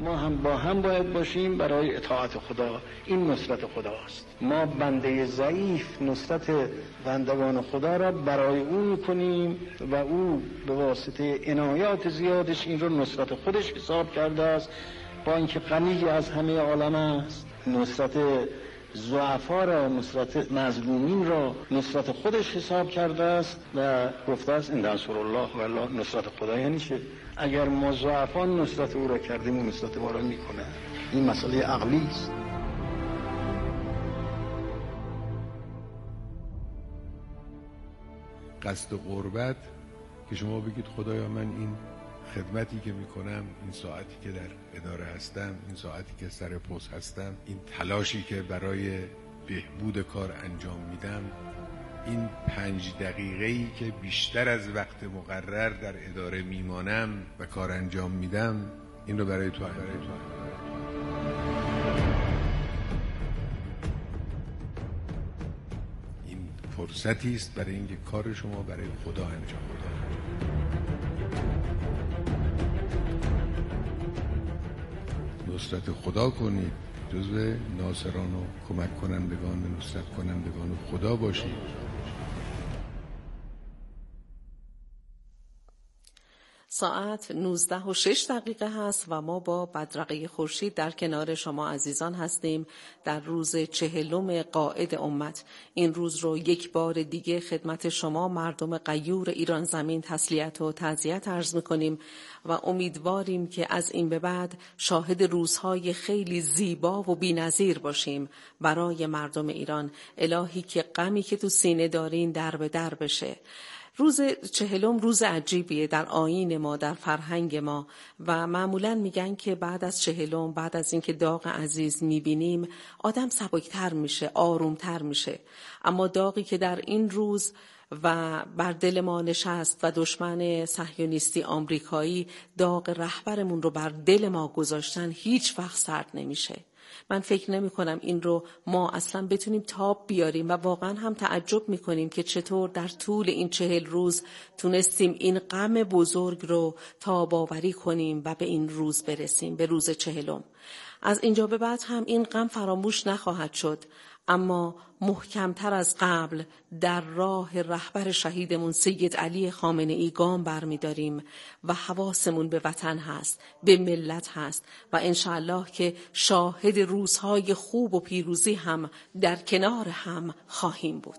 ما هم با هم باید باشیم برای اطاعت خدا. این نصرت خداست. ما بنده ضعیف نصرت بندگان خدا را برای او میکنیم و او به واسطه عنایات زیادش این را نصرت خودش حساب کرده است، با اینکه غنی از همه عالم است. نصرت ضعفا را، نصرت مظلومین را نصرت خودش حساب کرده است و گفته است ان انصر الله و الله. نصرت خدا یعنی چه؟ اگر ما ضعفا نصرت او را کردیم و نصرت ما را میکنه. این مسئله عقلی است. قصد قربت که شما بگید خدایا من این خدمتی که میکنم، این ساعتی که در اداره هستم، این ساعتی که سر پست هستم، این تلاشی که برای بهبود کار انجام میدم، این 5 دقیقه‌ای که بیشتر از وقت مقرر در اداره میمانم و کار انجام میدم، این رو برای تو این فرصتی است برای اینکه کار شما برای خدا انجام بده. نصرت خدا کنید، جزو ناصران و کمک کنندگان، نصرت کنندگان خدا باشید. ساعت 19:06 هست و ما با بدرقه خورشید در کنار شما عزیزان هستیم در روز 40 قائد امت. این روز رو یک بار دیگه خدمت شما مردم غیور ایران زمین تسلیت و تعزیت عرض می‌کنیم و امیدواریم که از این به بعد شاهد روزهای خیلی زیبا و بی‌نظیر باشیم برای مردم ایران. الهی که غمی که تو سینه دارین در به در بشه. روز 40 روز عجیبیه در آیین ما، در فرهنگ ما و معمولاً میگن که بعد از 40 بعد از اینکه داغ عزیز میبینیم آدم سبکتر میشه، آرومتر میشه. اما داغی که در این روز و بر دل ما نشست و دشمن صهیونیستی آمریکایی داغ رهبرمون رو بر دل ما گذاشتن هیچ وقت سرد نمیشه. من فکر نمی کنم این رو ما اصلا بتونیم تاب بیاریم و واقعا هم تعجب می کنیم که چطور در طول این 40 روز تونستیم این غم بزرگ رو تاب آوری کنیم و به این روز برسیم، به روز 40. از اینجا به بعد هم این غم فراموش نخواهد شد، اما محکمتر از قبل در راه رهبر شهیدمون سید علی خامنه‌ای گام برمی‌داریم و حواسمون به وطن هست، به ملت هست و انشاءالله که شاهد روزهای خوب و پیروزی هم در کنار هم خواهیم بود.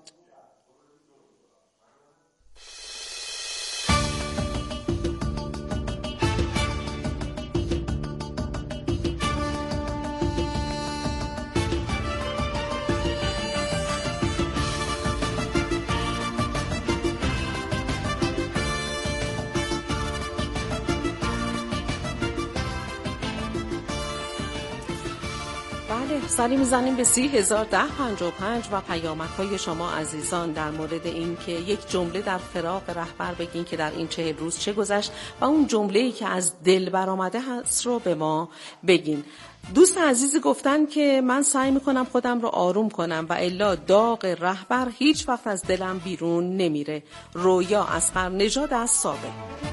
سری میزنیم به 30,1055 و پیامک‌های شما عزیزان در مورد این که یک جمله در فراق رهبر بگین که در این 40 روز چه گذشت و اون جمله‌ای که از دل برآمده هست رو به ما بگین. دوست عزیزی گفتن که من سعی میکنم خودم رو آروم کنم و الا داغ رهبر هیچ وقت از دلم بیرون نمیره. رویا اصغر نژاد از سابق.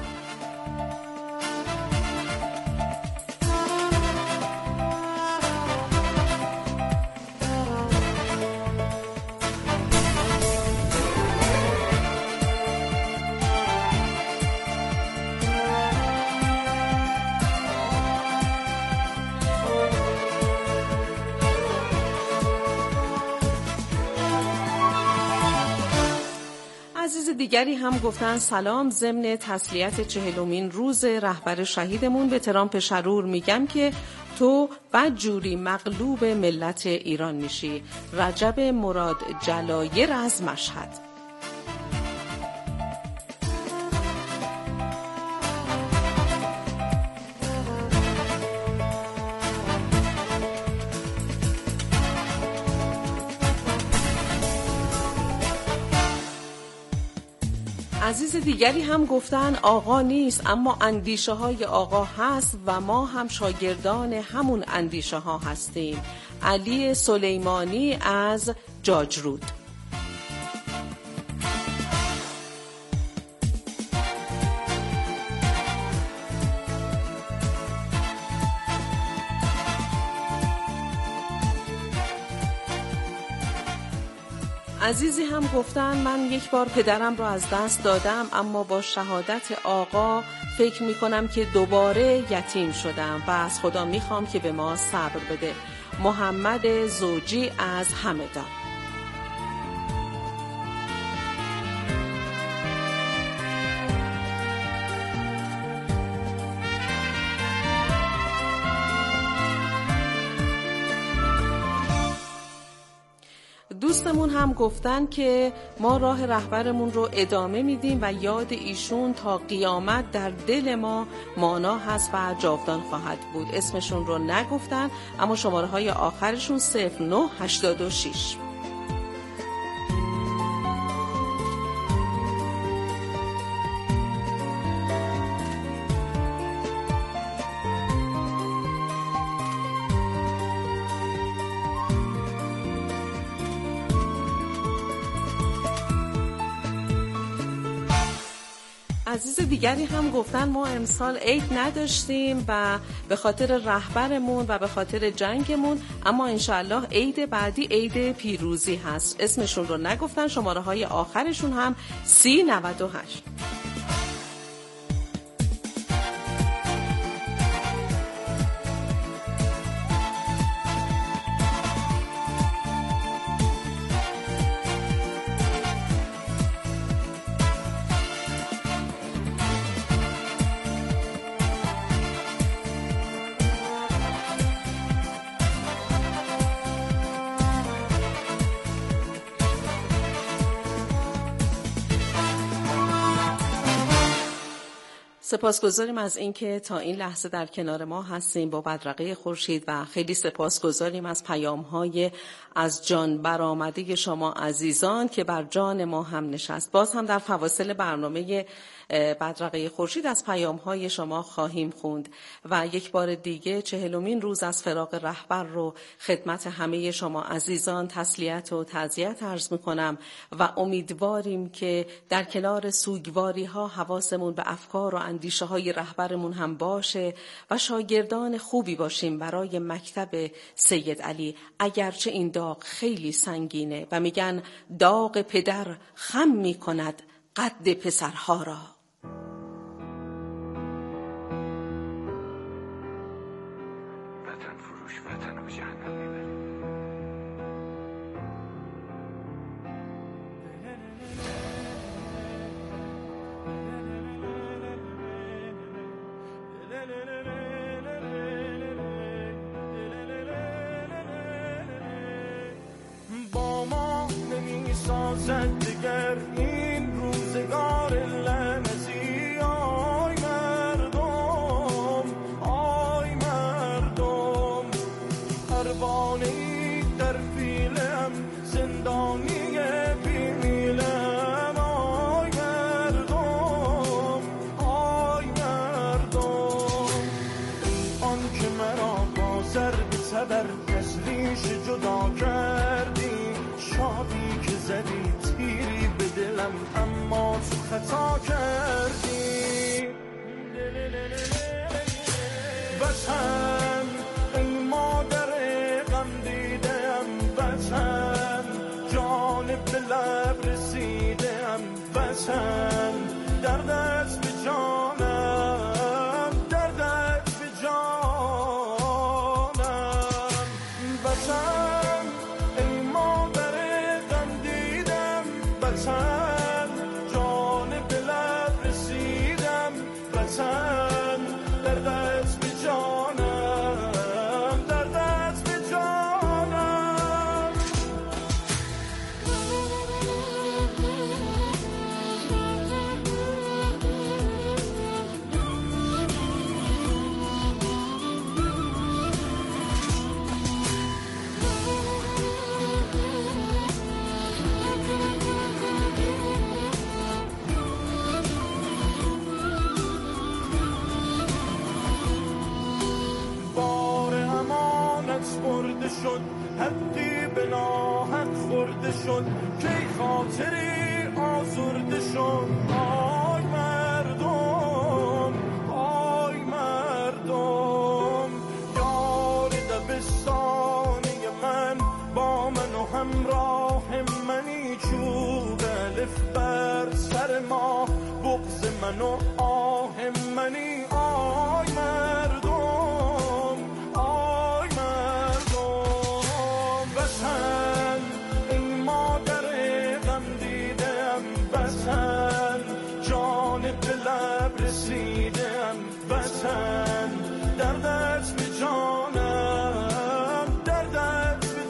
دیگری هم گفتن سلام، ضمن تسلیت 40مین روز رهبر شهیدمون به ترامپ شرور میگم که تو بدجوری مغلوب ملت ایران میشی. رجب مراد جلایر از مشهد. عزیز دیگری هم گفتن آقا نیست اما اندیشه های آقا هست و ما هم شاگردان همون اندیشه ها هستیم. علی سلیمانی از جاجرود. عزیزی هم گفتن من یک بار پدرم رو از دست دادم، اما با شهادت آقا فکر میکنم که دوباره یتیم شدم و از خدا میخوام که به ما صبر بده. محمد زوجی از همدان. دوستمون هم گفتن که ما راه رهبرمون رو ادامه میدیم و یاد ایشون تا قیامت در دل ما مانا هست و جاودان خواهد بود. اسمشون رو نگفتن اما شماره های آخرشون 0986. عزیز دیگری هم گفتن ما امسال عید نداشتیم و به خاطر رهبرمون و به خاطر جنگمون، اما انشالله عید بعدی عید پیروزی هست. اسمشون رو نگفتن، شماره های آخرشون هم 3098. سپاسگزاریم از اینکه تا این لحظه در کنار ما هستیم با بدرقه خورشید و خیلی سپاسگزاریم از پیام‌های از جان برآمده شما عزیزان که بر جان ما هم نشست. باز هم در فواصل برنامه بدرقه خورشید از پیام‌های شما خواهیم خوند و یک بار دیگه 40مین روز از فراق رهبر رو خدمت همه شما عزیزان تسلیت و تعزیت عرض می‌کنم و امیدواریم که در کنار سوگواری‌ها حواسمون به افکار و اندیشه‌های رهبرمون هم باشه و شاگردان خوبی باشیم برای مکتب سید علی. اگرچه این داغ خیلی سنگینه و میگن داغ پدر خم می‌کند قد پسرها را. وطن فروش وطن و جهنم میبری. با ما نمیسازد دیگر این روزگار لعنتی. آی مردم، آی مردم، پروانه‌ای در فیلم، زندانی بیمیلم. آی مردم، آی مردم، آن که مرا با ضرب تبر نسلیش جدا کردی، شادی که زدی تیری به دلم اما تو خطا کردی. وطن ای مادر غم دیدم، وطن جان به لب رسیدم، وطن دردت به جانم، دردت به جانم. وطن ای مادر غم دیدم، وطن جان به لب رسیدم، وطن دردت به جانم، دردت به جانم. بار امانت برده شد، حدی به ناحق خورده شد، کی خاطری آزرده شد. آی مردم، آی مردم، یار دبستانی من با من و همراه منی من و آه منی آی مردم، آی مردم. وطن این مادر غم دیدم، وطن جان به لب رسیدم، وطن دردت به جانم، دردت به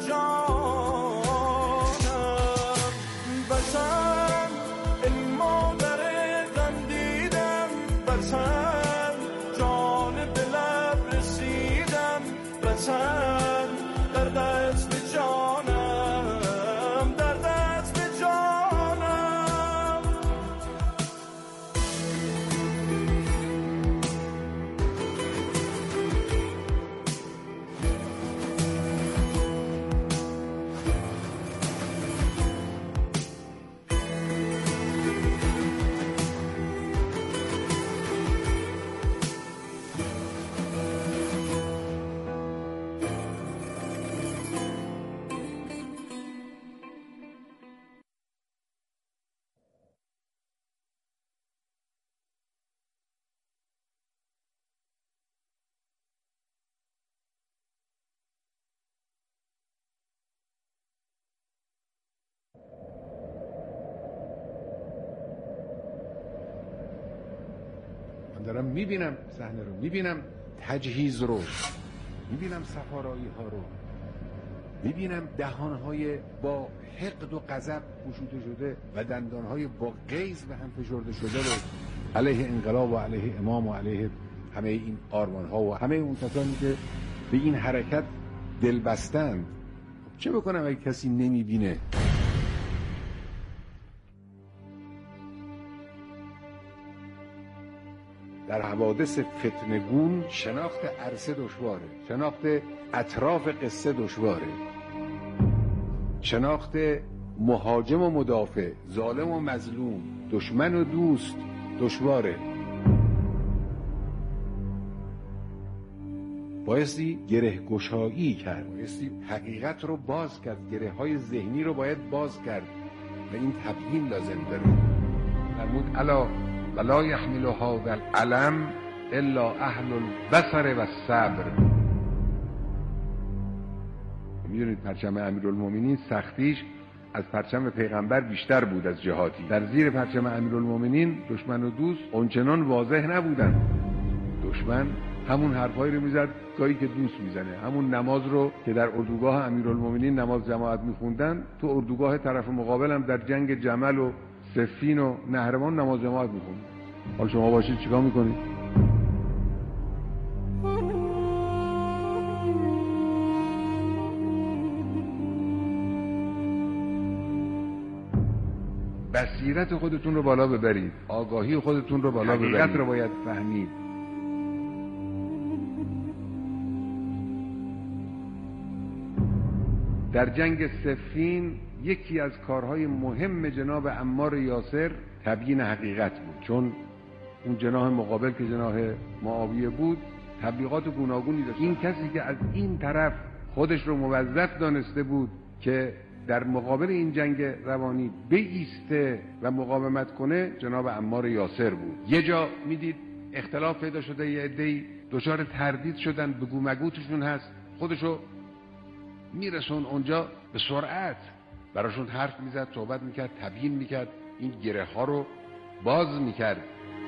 جانم. وطن این مادر غم دیدم، وطن جان به لب رسیدم، وطن دردت به جانم، دردت به جانم. من دارم میبینم صحنه رو، میبینم تجهیز رو، میبینم سفارایی ها رو، میبینم دهانهای با حقد و غضب گشوده شده و دندانهای با غیظ به هم فشرده شده رو علیه انقلاب و علیه امام و علیه همه این آرمان ها و همه اون کسانی که به این حرکت دل بستند. چه بکنم اگه کسی نمیبینه؟ در حوادث فتنگون شناخت عرصه دشواره، شناخت اطراف قصه دشواره، شناخت مهاجم و مدافع، ظالم و مظلوم، دشمن و دوست دشواره. بایستی گره گشایی کرد، بایستی حقیقت رو باز کرد، گره های ذهنی رو باید باز کرد و این تبیین لازم داره. فرمود الا ولا يحمل هذا العلم الا اهل البصر و الصبر. میدونید پرچم امیرالمومنین سختیش از پرچم پیغمبر بیشتر بود از جهاتی. در زیر پرچم امیرالمومنین دشمن و دوست اونچنان واضح نبودن. دشمن همون حرفایی رو میزد گاهی که دوست میزنه، همون نماز رو که در اردوگاه امیرالمومنین نماز جماعت میخوندن تو اردوگاه طرف مقابل هم در جنگ جمل و صفین و نهروان نماز جماعت میخوندن. حالا شما باشید چیکار میکنید؟ بصیرت خودتون رو بالا ببرید، آگاهی خودتون رو بالا ببرید، حقیقت رو باید فهمید. در جنگ صفین یکی از کارهای مهم جناب عمار یاسر تبیین حقیقت بود، چون اون جناح مقابل که جناح معاویه بود تبلیغات گوناگونی داشت. این کسی که از این طرف خودش رو موظف دانسته بود که در مقابل این جنگ روانی بایسته و مقاومت کنه جناب عمار یاسر بود. یه جا میدید اختلاف پیدا شده، یه عده‌ای دچار تردید شدن، بگو مگوتشون هست، خودشو میرسون اونجا به سرعت براشون حرف میزد، صحبت میکرد، تبیین میکرد، این گره ها رو باز میکرد.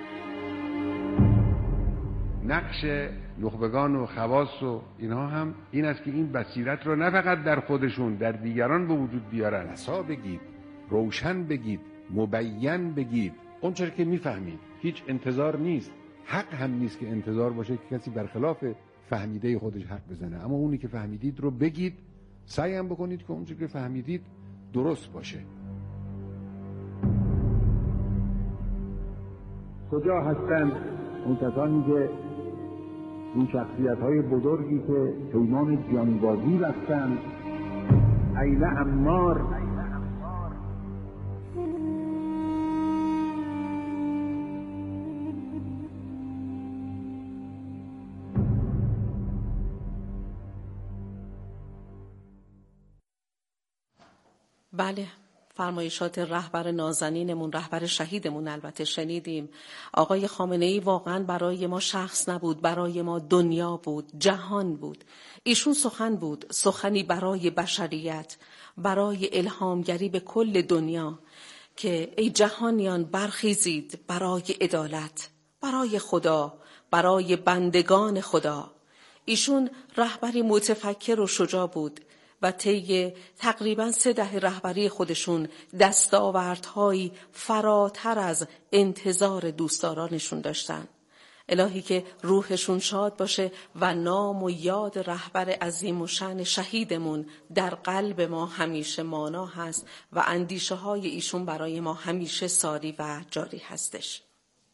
نقش نخبگان و خواص و اینها هم این است که این بصیرت رو نه فقط در خودشون، در دیگران به وجود بیارن. رسا بگید، روشن بگید، مبین بگید، اونچه که میفهمید. هیچ انتظار نیست، حق هم نیست که انتظار باشه که کسی برخلاف فهمیده خودش حرف بزنه، اما اونی که فهمیدید رو بگید، سعی هم بکنید که اونچه که فهمیدید درست باشه. کجا هستند اون کسانی که این شخصیت‌های بزرگی که پیمان جانبازی بستند؟ این عمار. بله، فرمایشات رهبر نازنینمون، رهبر شهیدمون البته شنیدیم. آقای خامنه‌ای واقعا برای ما شخص نبود، برای ما دنیا بود، جهان بود. ایشون سخن بود، سخنی برای بشریت، برای الهامگری به کل دنیا که ای جهانیان برخیزید برای عدالت، برای خدا، برای بندگان خدا. ایشون رهبری متفکر و شجاع بود و طی تقریباً 3 دهه رهبری خودشون دستاوردهایی فراتر از انتظار دوستدارانشون داشتن. الهی که روحشون شاد باشه و نام و یاد رهبر عظیم و شأن شهیدمون در قلب ما همیشه مانا هست و اندیشه های ایشون برای ما همیشه ساری و جاری هستش.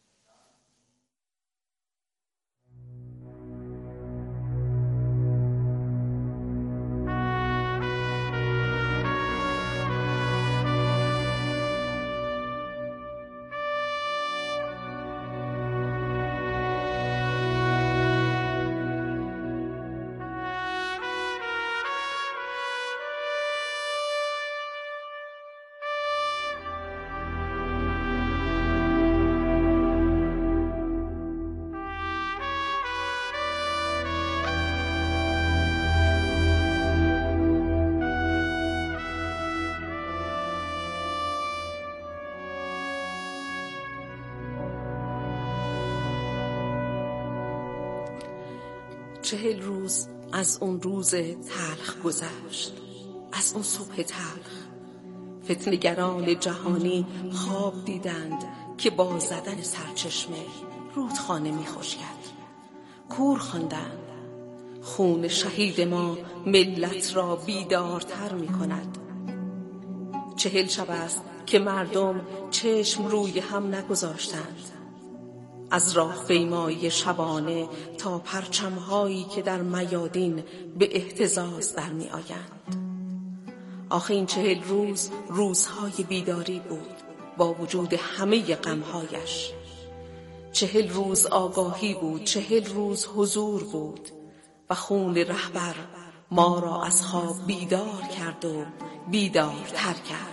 چهل روز از اون روز تلخ گذشت، از اون صبح تلخ. فتنه‌گران جهانی خواب دیدند که با زدن سرچشمه رودخانه می‌خشکد. کور خواندند خون شهید ما ملت را بیدارتر می‌کند. 40 شب است که مردم چشم روی هم نگذاشتند، از راه پیمایی شبانه تا پرچم‌هایی که در میادین به اهتزاز در می آیند. آخه این 40 روز روزهای بیداری بود با وجود همه غم‌هایش. 40 روز آگاهی بود، 40 روز حضور بود و خون رهبر ما را از خواب بیدار کرد و بیدارتر کرد.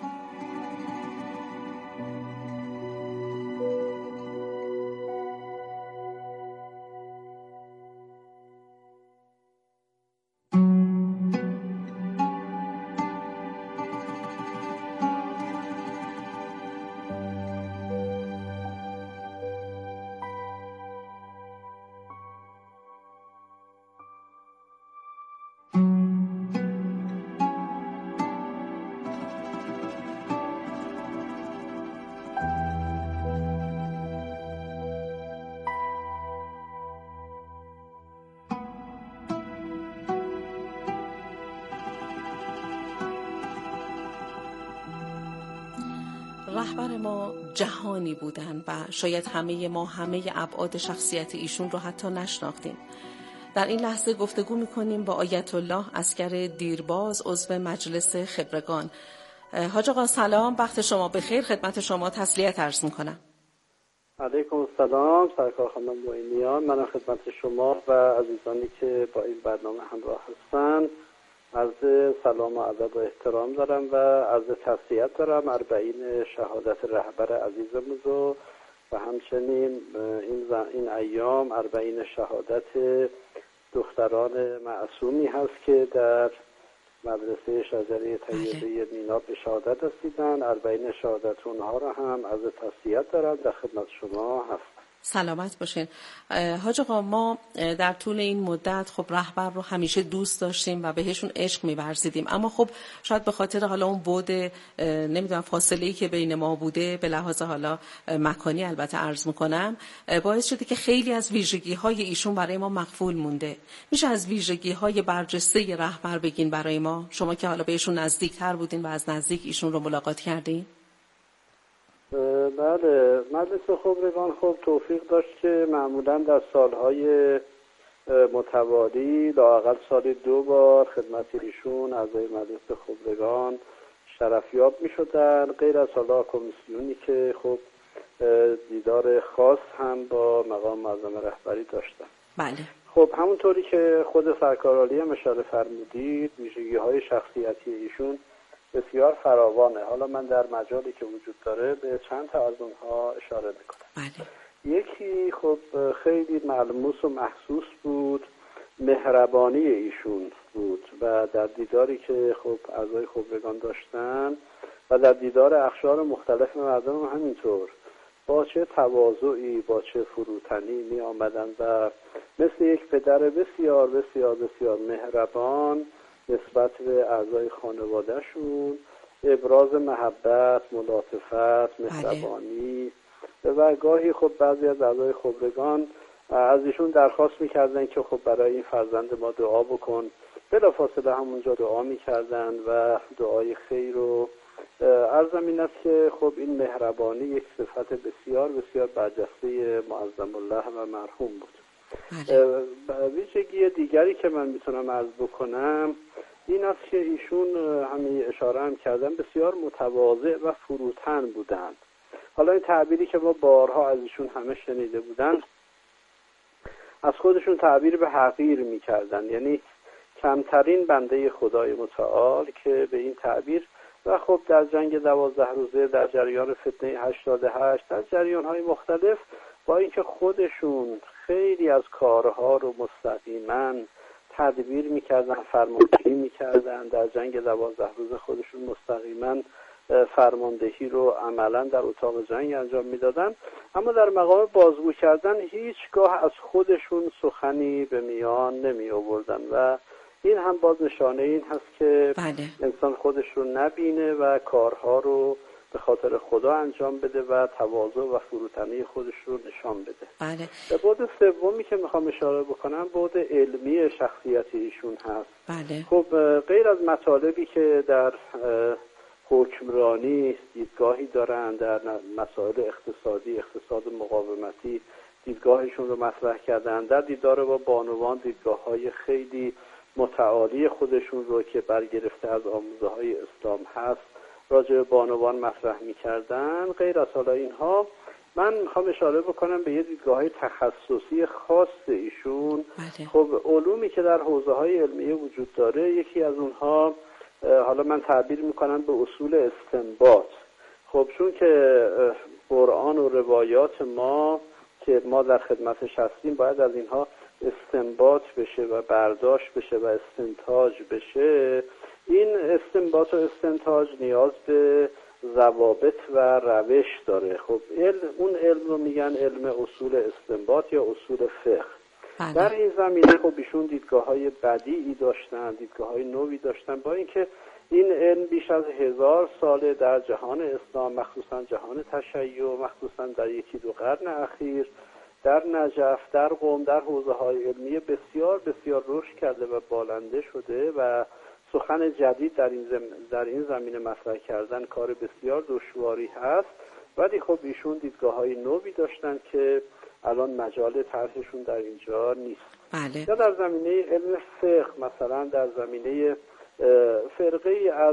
رهبر ما جهانی بودن و شاید همه ما همه ابعاد شخصیت ایشون رو حتی نشناختیم. در این لحظه گفتگو میکنیم با آیت الله عسکر دیرباز، عضو مجلس خبرگان. حاج آقا سلام، وقت شما بخیر، خدمت شما تسلیت عرض میکنم. علیکم السلام سرکار خانم معینیان، من خدمت شما و عزیزانی که با این برنامه همراه هستند عرض سلام و ادب و احترام دارم و عرض تسلیت دارم 40 شهادت رهبر عزیزمون رو و همچنین این ایام 40 شهادت دختران معصومی هست که در مدرسه شجره طیبه میناب به شهادت رسیدن. 40 شهادت اونها رو هم عرض تسلیت دارم، در خدمت شما هستم. سلامت باشین. حاج آقا ما در طول این مدت خب رهبر رو همیشه دوست داشتیم و بهشون عشق می‌ورزیدیم، اما خب شاید به خاطر حالا اون بعد نمیدونم فاصله‌ای که بین ما بوده به لحاظ حالا مکانی البته عرض می‌کنم باعث شده که خیلی از ویژگی‌های ایشون برای ما مخفول مونده. میشه از ویژگی‌های برجسته رهبر بگین برای ما، شما که حالا بهشون نزدیک‌تر بودین و از نزدیک ایشون رو ملاقات کردین؟ بله، مجلس خبرگان خب توفیق داشت که معمولا در سالهای متوالی لااقل سال 2 بار خدمت ایشون اعضای مجلس خبرگان شرفیاب می شدن، غیر از حالا کمیسیونی که خب دیدار خاص هم با مقام معظم رهبری داشتن. بله. خب همونطوری که خود سرکار عالی هم اشاره فرمودید، ویژگی‌های شخصیتی ایشون بسیار فراوانه. حالا من در مجالی که وجود داره به چند تا از اونها اشاره میکنم. بله. یکی خب خیلی ملموس و محسوس بود، مهربانی ایشون بود و در دیداری که خب اعضای خبرگان داشتن و در دیدار اقشار مختلف مردم هم همینطور، با چه تواضعی، با چه فروتنی می آمدن و مثل یک پدر بسیار بسیار بسیار مهربان نسبت به اعضای خانوادهشون ابراز محبت، ملاطفت، مهربانی و گاهی خب بعضی از اعضای خبرگان از ایشون درخواست میکردن که خب برای این فرزند ما دعا بکن. بلافاصله همونجا دعا میکردن و دعای خیر رو عرضم این است که خب این مهربانی یک صفت بسیار بسیار برجسته معظم الله و مرحوم بود. ویژگی دیگری که من میتونم عرض بکنم این است که ایشون همین اشاره هم کردن بسیار متواضع و فروتن بودند. حالا این تعبیری که ما بارها از ایشون همه شنیده بودن، از خودشون تعبیر به حقیر میکردن، یعنی کمترین بنده خدای متعال که به این تعبیر و خب در جنگ 12 روزه، در جریان فتنه 88، در جریان‌های مختلف، با اینکه خودشون خیلی از کارها رو مستقیما تدبیر میکردن، فرماندهی میکردن، در جنگ 12 روزه خودشون مستقیما فرماندهی رو عملا در اتاق جنگ انجام میدادن، اما در مقام بازگو کردن هیچگاه از خودشون سخنی به میان نمی آوردن و این هم باز نشانه این هست که انسان خودش رو نبینه و کارها رو به خاطر خدا انجام بده و تواضع و فروتنی خودش رو نشان بده. بله. بعد سومی که میخوام اشاره بکنم بعد علمی شخصیت ایشون هست. بله. خب غیر از مطالبی که در حکمرانی دیدگاهی دارن، در مسائل اقتصادی، اقتصاد مقاومتی دیدگاهشون رو مطرح کردن، در دیدار با بانوان دیدگاه‌های خیلی متعالی خودشون رو که برگرفته از آموزه‌های اسلام هست راجع به بانوان مطرح می‌کردن. غیر از حالا اینها من میخوام اشاره بکنم به یه دیدگاه‌های تخصصی خاص ایشون. خب علومی که در حوزه‌های علمیه وجود داره، یکی از اونها حالا من تعبیر میکنم به اصول استنباط. خب چون که قرآن و روایات ما که ما در خدمتش هستیم باید از اینها استنباط بشه و برداشت بشه و استنتاج بشه، این استنباط و استنتاج نیاز به ضوابط و روش داره. خب اون علم رو میگن علم اصول استنباط یا اصول فقه. در این زمینه خب ایشون دیدگاه‌های بدیعی داشتن، دیدگاه‌های نوی داشتن، با اینکه این علم بیش از 1000 ساله در جهان اسلام، مخصوصا جهان تشیع، مخصوصا در 1-2 قرن اخیر در نجف، در قم، در حوزه‌های علمی بسیار بسیار رشد کرده و بالنده شده و سخن جدید در این زمینه مطرح کردن کار بسیار دشواری هست. ولی خب ایشون دیدگاه‌های نوی داشتن که الان مجال طرحشون در اینجا نیست. بله. یا در زمینه علم فقه، مثلا در زمینه فرقه ای از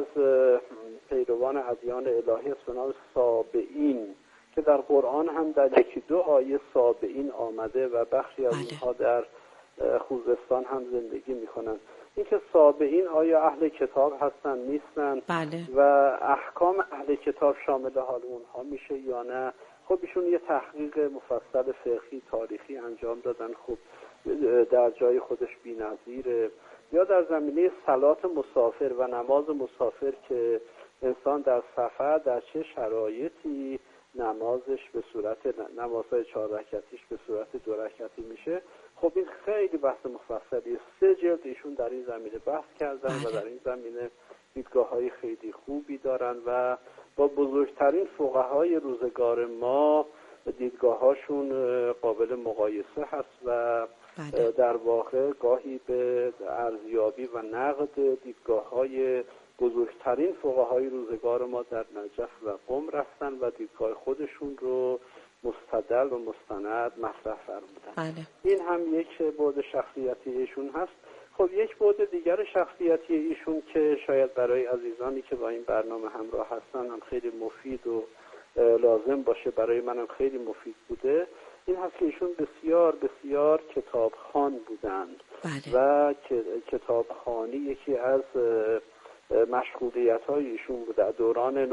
پیروان ادیان الهی است به نام سابئین که در قرآن هم در 1-2 آیه سابئین آمده و بخشی از اینها در خوزستان هم زندگی میکنن. اینکه سابئین آیا اهل کتاب هستن نیستن و احکام اهل کتاب شامل حال اونها میشه یا نه. خب ایشون یه تحقیق مفصل فقهی تاریخی انجام دادن، خب در جای خودش بی‌نظیره. یا در زمینه صلات مسافر و نماز مسافر که انسان در سفر در چه شرایطی نمازش به صورت نمازهای 4 رکعتیش به صورت 2 رکعتی میشه. خب این خیلی بحث مفصلیه. 3 جلد ایشون در این زمینه بحث کردن و در این زمینه دیدگاه‌های خیلی خوبی دارن و با بزرگترین فقهای روزگار ما دیدگاه‌هاشون قابل مقایسه هست و در واقع گاهی به ارزیابی و نقد دیدگاه‌های بزرگترین فقهای روزگار ما در نجف و قم رفتن و دیدگاه خودشون رو مستدل و مستند مطرح فرمودن. این هم یک بعد شخصیتی ایشون هست. خب یک بعد دیگر شخصیتی ایشون که شاید برای عزیزانی که با این برنامه همراه هستن هم خیلی مفید و لازم باشه، برای منم خیلی مفید بوده، این هست که ایشون بسیار بسیار کتابخوان بودند و کتابخوانی یکی از مشغولیت های ایشون بود در دوران